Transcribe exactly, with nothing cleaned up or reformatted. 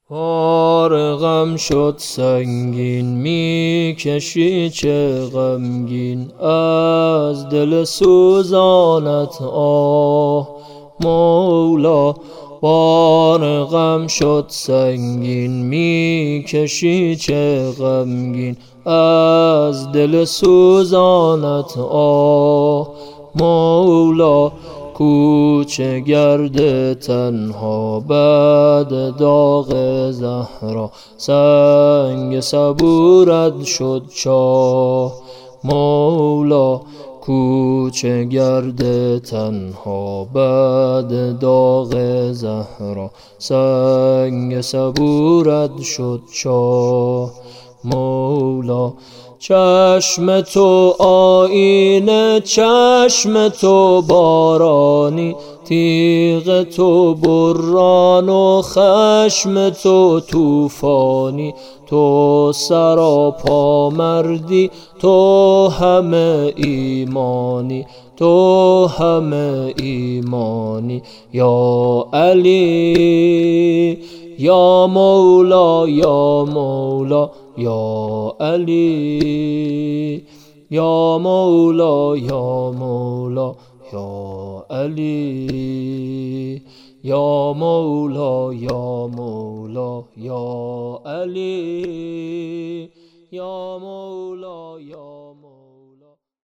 بار غم شد سنگین، میکشی چه غمگین از دل سوزانت آه مولا. بار غم شد سنگین، میکشی چه غمگین از دل سوزانت آه مولا. کوچه گرد تنها بعد داغ زهرا، سنگ صبورت شد چاه مولا. کوچه گرد تنها بعد داغ زهرا، سنگ صبورت شد چاه مولا. چشم تو آینه، چشم تو بارانی، تیغ تو بران و خشم تو طوفانی. تو سراپا مردی، تو همه ایمانی، تو همه ایمانی. یا علی یا مولا یا مولا یا علی یا مولا یا مولا یا علی یا مولا یا مولا یا علی یا مولا یا